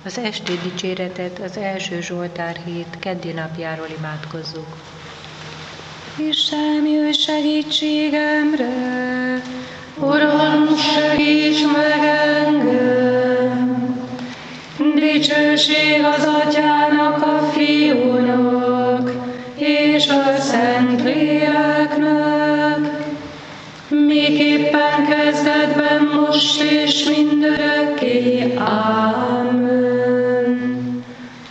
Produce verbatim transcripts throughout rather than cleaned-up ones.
Az esti dicséretet az első Zsoltár hét keddi napjáról imádkozzuk. Isten, jöjj segítségemre, Uram, segíts meg engem! Dicsőség az Atyának, a Fiúnak, és a Szentléleknek, miképpen kezdetben, most és mindörökké. Ámen.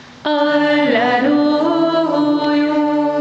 Alleluja!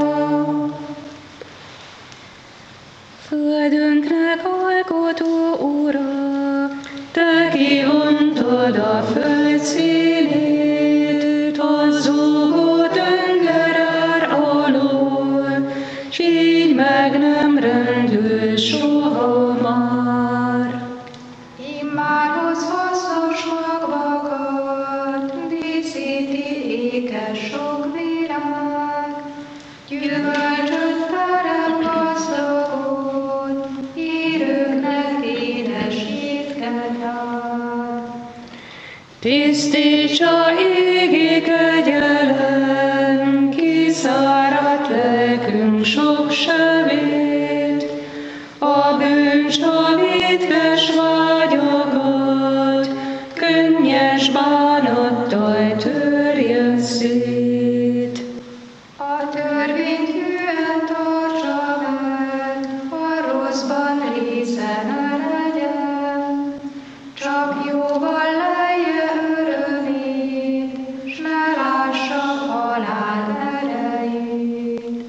Földünknek alkotó Ura, Te kivontad a föld színét, a zúgó tengerár alól, s így meg nem rendül soha már. Immár hozhoztos magvakat, díszíti ékes sok virág, gyümölcsöt terem gazdagot, írőknek édes étket ad. Tisztítsa égi kegyelem, kiszáradt lelkünk sok sebét, a bűncsavítkes vágyakat, könnyes bánattal törje szét. A törvényt hűen tartsa meg, a rosszban része ne legyen, csak jóval lelje örömét, s ne lássa halál erejét.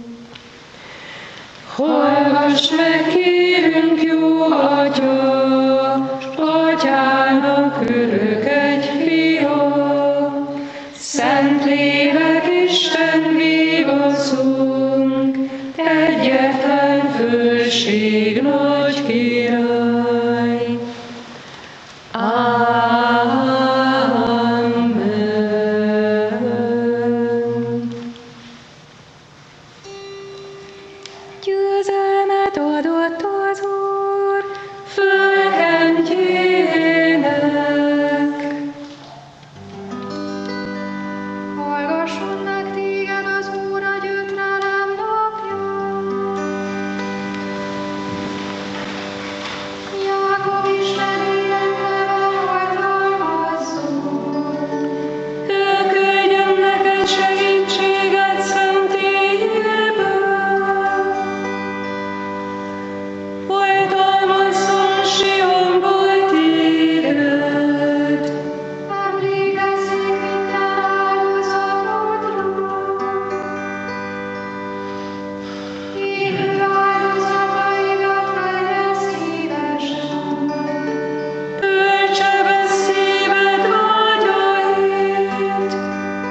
Hallgass meg, kérünk, jó Atya, s Atyának örök egy fia, Szentlélek Isten vigaszunk, egyetlen fölség nagy király. Amen. Győzelmet adott az Úr fölkentjének. Hallgasson meg téged az Úr a gyötrelem napja. Jákob Istenének neve oltalmazzon. Ő küldjön neked segítséget szentélyéből. Oltalmazzon Sionból téged. Emlékezzék minden áldozatodra. Hívő áldozataidat vegye szívesen. Töltse be szíved vágyait,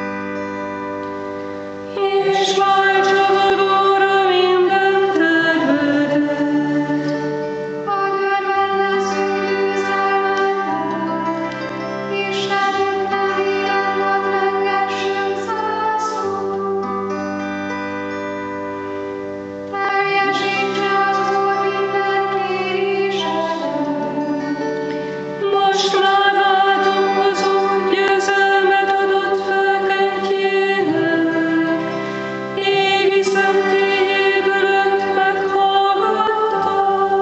és váltsa valóra minden tervedet. A dörvendezünk győzelmet, Istenünk nevében hadd lengessünk zászlót. Teljesítse az Úr minden kérésedet. Most látom az Úr győzelmet adott fölkentjének, égi szentélyéből önt meghallgatta.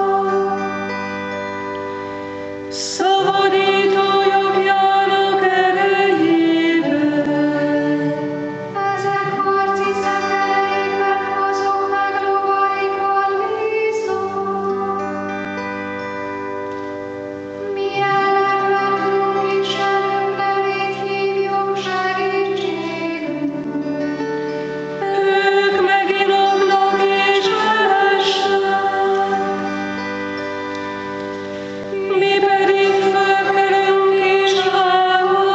Szabadító jobbjának erejével. Ezek harci szekereikben, azok meg lovaikon bíznak. Mi ellenvettünk Istenünk nevét hívjuk segítségünkre. Ők meginognak és elesnek, mi pedig fölkelünk és álmodunk.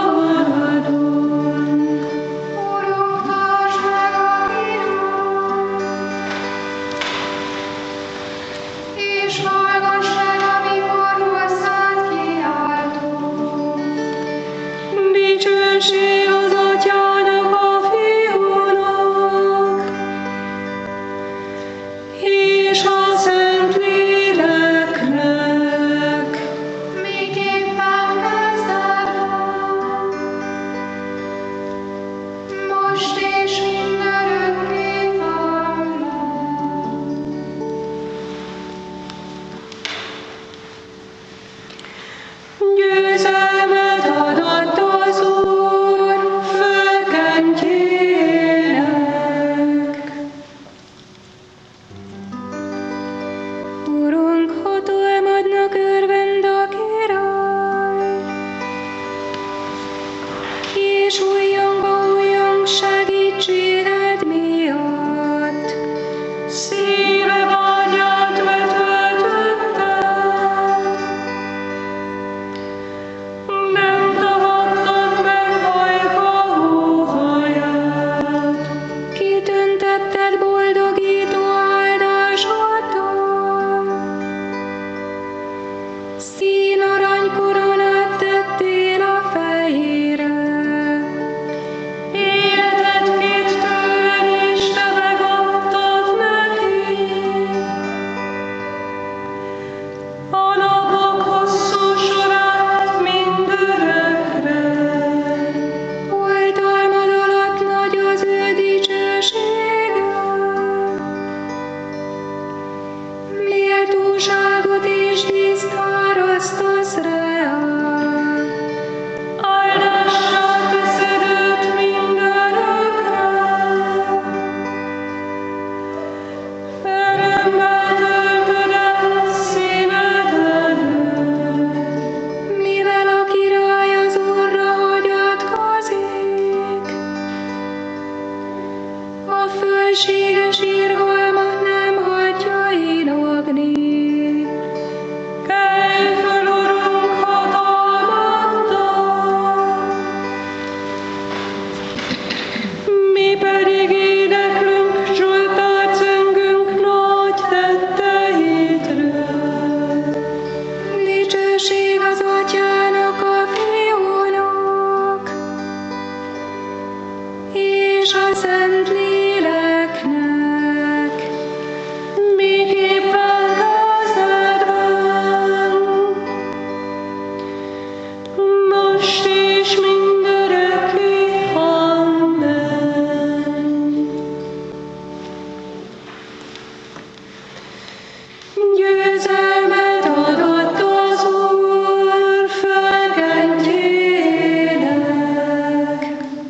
Urunk, tartsd meg a bírót, és hallgass meg, amikor hozzád kiáltunk. Dicsőség az Atyának, a Fiúnak, és a Szentléleknek, Miképpen kezdetben, és újjongva újjong segítséged miatt. Szíve vágyát vetöltötted, nem tagadtad meg hajka óhaját. Kitöntetted boldogító áldásoddal, színarany koronát tettél a fejére. Életed kért tőled, és te megadtad neki. A napok hosszú sorát mindörökre. Oltalmad alatt nagy az ő dicsősége. Méltóságot és díszt árasztasz reá. Áldással teszed őt mindörökre. Örömmel töltöd el szíved előtt, mivel a király az Úrra hagyatkozik. A fölséges irgalmat nem hagyja inogni. Kelj föl, Urunk, hatalmaddal, mi pedig éneklünk, Zsoltárt zöngünk nagy tetteidről. Dicsőség az Atyának, a Fiúnak, és a Szent Léleknek, miképpen kezdetben, most és mindörökké. Amen. Győzelmet adott az Úr földrendjének.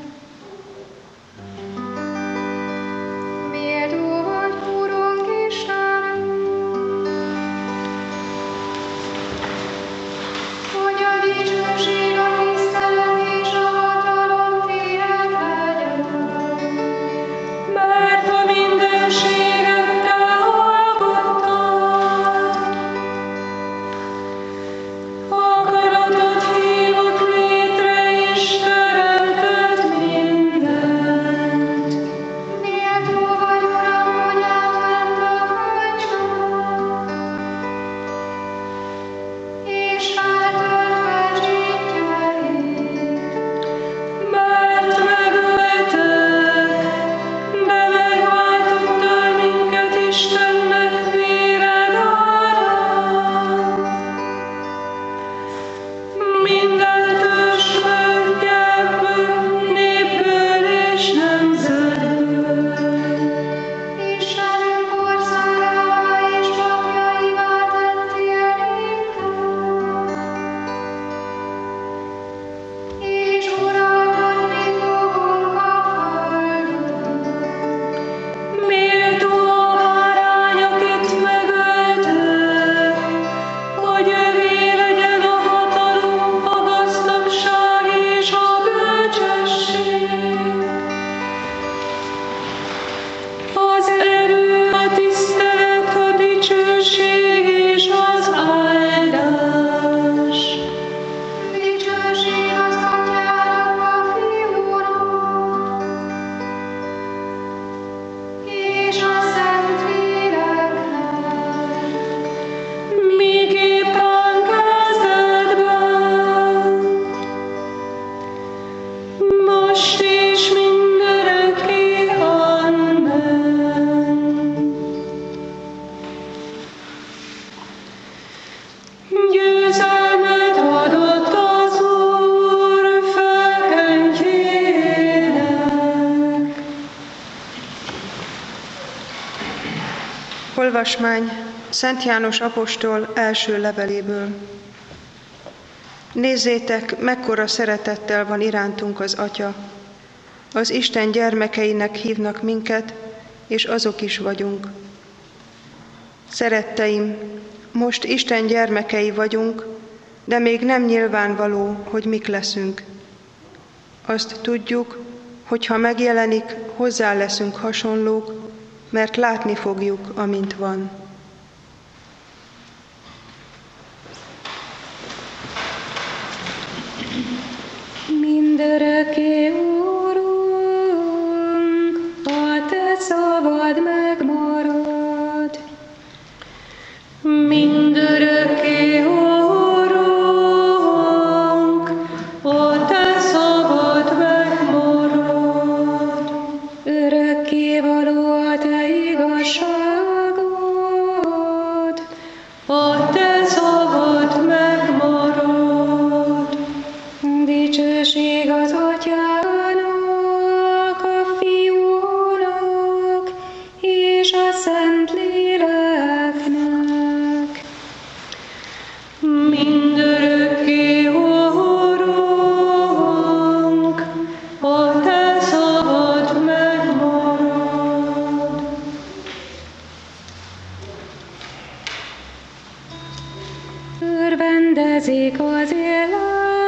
Méltó vagy, Urunk Istenünk, hogy a dicsőség, a tisztelet és a hatalom tiéd legyen. Mert a mindenséget te alkottad, akaratod hívott létre, és teremtett mindent. Méltó vagy, Uram, hogy átvett a földcsúcs, és feltölt fegyítjeit. Mert megöltek, de megváltottál minket Istennek véred árán. Minden törzs földgyákből, népből és nemzetből. Istenünk országává és papjaivá tettél minket, és uralkodni fogunk a földön. Méltó a bárány, akit megöltek, hogy övé legyen a hatalom, a gazdagság és a bölcsesség. Az erő, a tisztelet, a dicsőség és az áldás. Dicsőség az Atyának, a Fiúnak, és a Szent Léleknek, Miképpen kezdetben, most és mindörökké. Amen. Győzelmet adott az Úr földrendjének. Olvasmány Szent János apostol első leveléből. Nézzétek, mekkora szeretettel van irántunk az Atya. Az Isten gyermekeinek hívnak minket, és azok is vagyunk. Szeretteim, most Isten gyermekei vagyunk, de még nem nyilvánvaló, hogy mik leszünk. Azt tudjuk, hogy ha megjelenik, hozzá leszünk hasonlók, mert látni fogjuk, amint van. Mindörökké, Úrunk, a Te szavad megmarad. Mindörökké, Úrunk, a Te szavad megmarad. Örökké való a Te igazságod, a Te szavad megmarad. Dicsőség az Atyának, a Fiúnak és a Szentléleknek. Mindörökké, Úrunk, a Te szavad megmarad. Örvendezik az élet,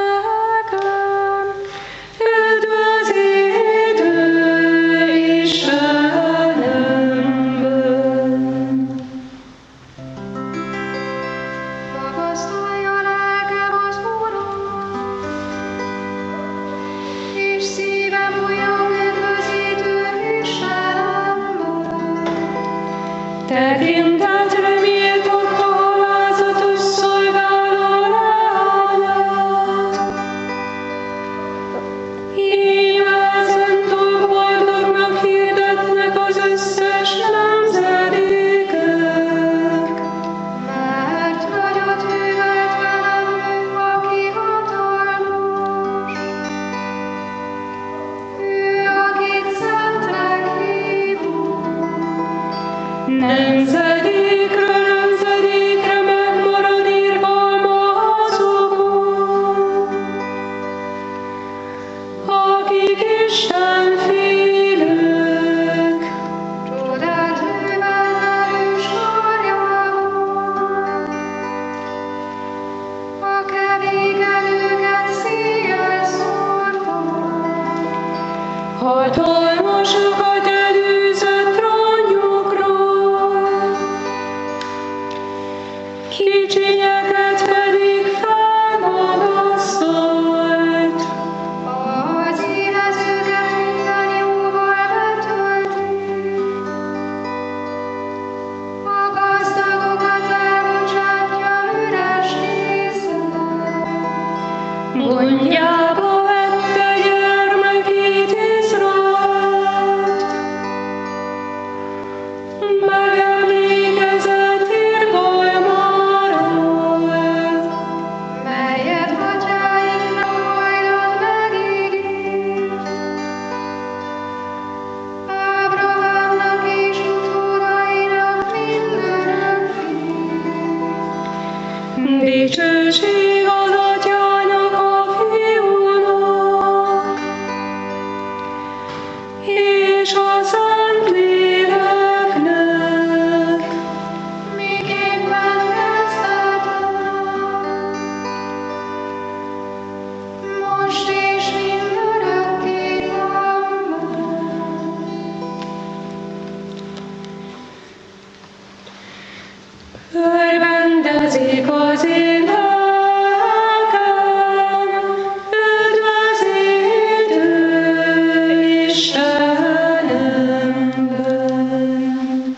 tekintetre méltott a halázatos szolgáló lányát. Így ezentúl boldognak hirdetnek az összes nemzedékek. Mert nagyot művelt velem ő, aki hatalmas. Ő, akit szentek hívunk. Nemzedékről nemzedékre megmarad irgalma azokon, akik Isten félők. Csodát művel erős karjával. A kevékelőket széjjel szórta. Hatalmasokat elűzött trónjukról, kicsinyeket pedig felmagasztolt. Az élezőket minden jóval betölti. A gazdagokat elbocsátja üres kézzel. Gondjába vette gyermekét Izraelt, megemlékezett irgalmáról, Melyet atyáinknak hajdan megígért. Ábrahámnak és utódainak mindörökké. dicsőség az Atyának, a Fiúnak és a Szentléleknek. Miképpen kezdetem, most és mindörökké van. Örvendezik az én lelkem, üdvözítő Istenemben.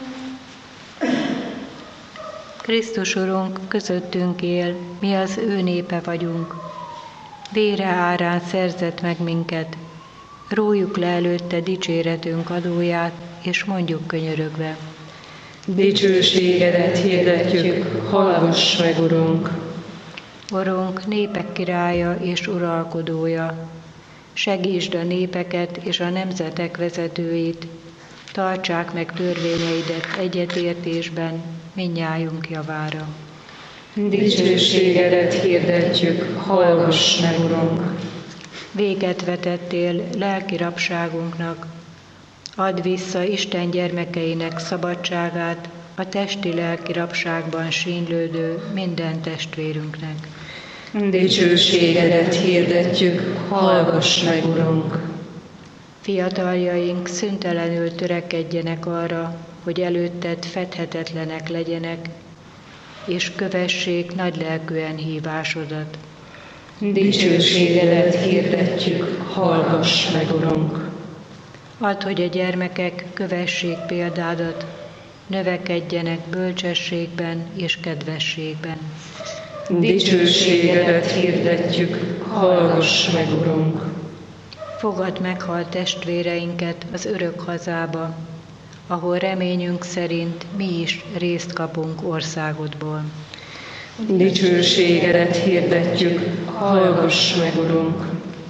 Krisztus Urunk közöttünk él, mi az ő népe vagyunk. Vére árán szerzett meg minket, rójuk le előtte dicséretünk adóját, és mondjuk könyörögve. Dicsőségedet hirdetjük, hallgass meg, Urunk! Urunk, népek királya és uralkodója, segítsd a népeket és a nemzetek vezetőit, tartsák meg törvényeidet egyetértésben, mindnyájunk javára. Dicsőségedet hirdetjük, hallgass meg, Urunk! Véget vetettél lelki rabságunknak, add vissza Isten gyermekeinek szabadságát a testi-lelki rabságban sínylődő minden testvérünknek. Dicsőségedet hirdetjük, hallgass meg, Urunk! Fiataljaink szüntelenül törekedjenek arra, hogy előtted fedhetetlenek legyenek, és kövessék nagylelkűen hívásodat. Dicsőségedet hirdetjük, hallgass meg, Urunk! Add, hogy a gyermekek kövessék példádat, növekedjenek bölcsességben és kedvességben. Dicsőségedet hirdetjük, hallgass meg, Urunk! Fogadd meghalt testvéreinket az örök hazába, ahol reményünk szerint mi is részt kapunk országodból. Dicsőségedet hirdetjük, hallgass meg, Urunk!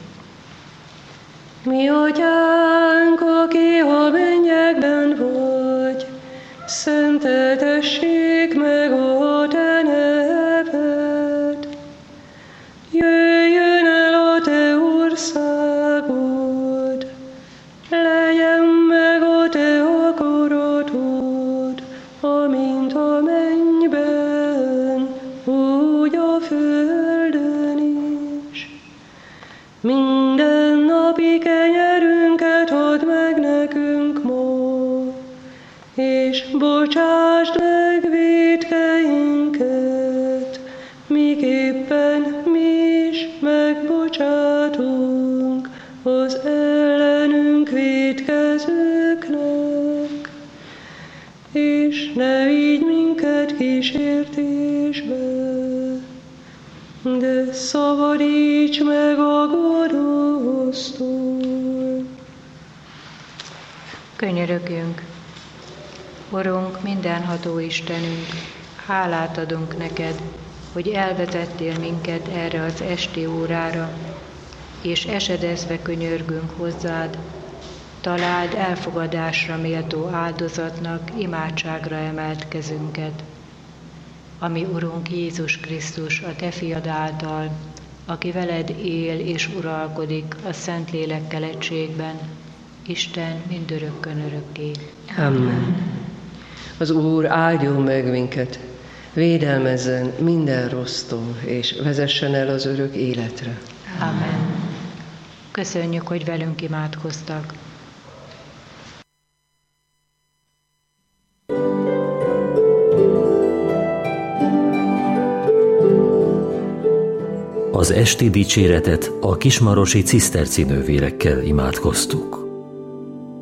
Mi atyánk, aki a mennyekben vagy, szenteltessék meg a te neved. Jöjjön el a te országod, legyen meg a te akaratod, amint a mennyben, úgy a földön is. Minden napi kenyerünket add meg nekünk ma, és bocsásd meg vétkeinket, miképpen mi is megbocsátunk az ellenünk vétkezőknek. És ne vigy minket kísértésbe, de szabadíts meg a gonosztól. Könyörögjünk! Urunk, mindenható Istenünk, hálát adunk neked, hogy elvezettél minket erre az esti órára, és esedezve könyörgünk hozzád, találd elfogadásra méltó áldozatnak imádságra emelt kezünket. Ami Urunk Jézus Krisztus, a te fiad által, aki veled él és uralkodik a Szentlélekkel egységben, Isten mindörökkön örökké. Amen. Az Úr áldjon meg minket, védelmezzen minden rossztól, és vezessen el az örök életre. Amen. Köszönjük, hogy velünk imádkoztak. Az esti dicséretet a kismarosi ciszterci nővérekkel imádkoztuk.